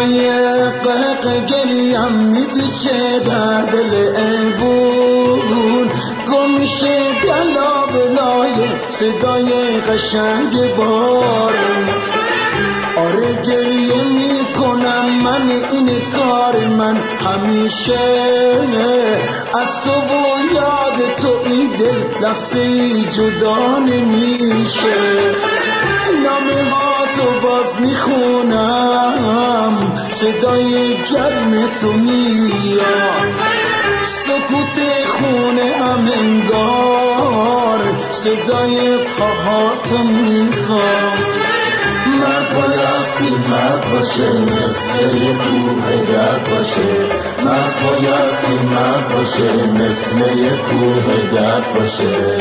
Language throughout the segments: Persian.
صدای قهق گریم میپیچه در دل ایوون، گم میشه دلا بلای صدای قشنگ بارون. آره گریه میکنم من، این کار من همیشه، از تو و یاد تو این دل لحظه‌ای جدا نمیشه. نامه ها تو باز میخونم، صدای گرم تو میاد، سکوت خونه هم انگار صدای پاهاتو میخوام. مرد بایستی مرد باشه، مثل یه کوه درد باشه. مرد بایستی مرد باشه، مثل یه کوه درد باشه.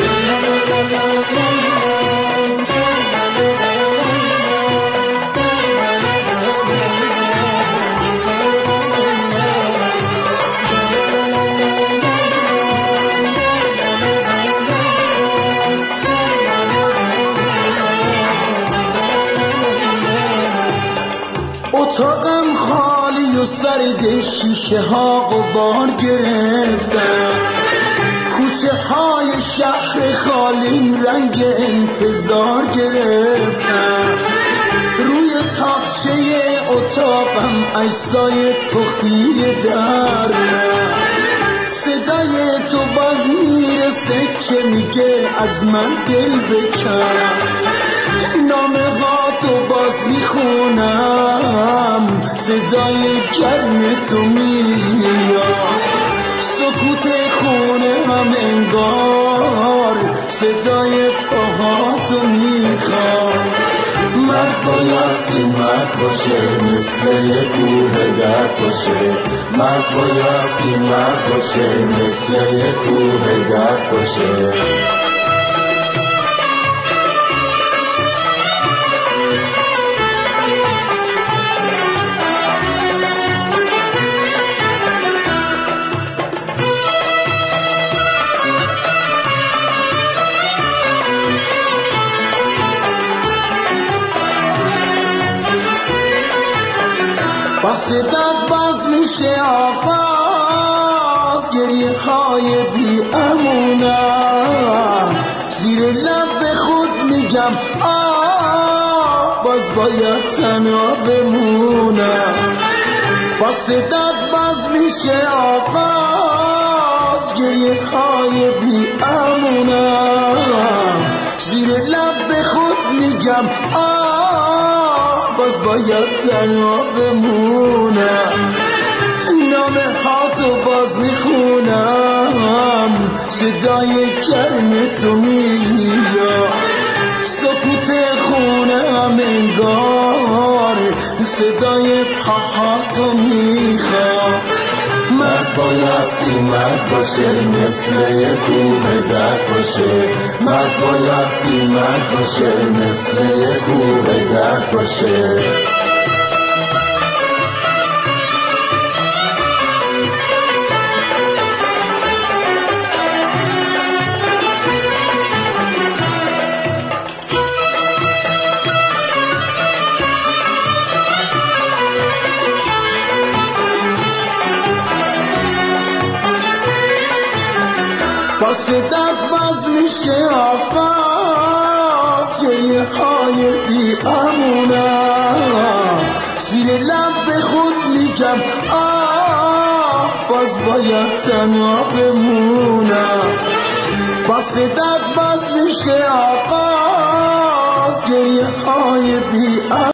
اتاقم خالی و سرد، شیشه ها غبار گرفتن، کوچه های شهر خالی رنگ انتظار گرفتن. روی تاقچه اتاقم اجزای تو خیره در من، صدای تو باز میرسه که میگه از من دل بکن. نامه ها تو باز میخونم، صدای گرم تو میاد، سکوت خونه هم انگار صدای پاهاتو میخوام. مرد بایستی مرد باشه، مثل یه کوه درد باشه. مرد بایستی مرد باشه، مثل یه کوه درد باشه. با صدت باز میشه آغاز، گریه های بی امونم، زیر لب به خود میگم باز باید تنها بمونم. با صدت باز میشه آغاز، گریه های بی امونم، زیر لب به خود میگم باز باید تنها بمونم. نامه ها تو باز میخونم، صدای گرم تو میاد، سکوت خونه هم انگار صدای پاهاتو میخوام. مرد بایستی مرد باشه، مثل یه کوه درد باشه. مرد بایستی مرد باشه، مثل یه کوه درد باشه. با صدت باز میشه آغاز، گریه های بی امونم، زیر لب به خود میگم باز باید تنها بمونم. با صدت باز میشه آغاز، گریه های بی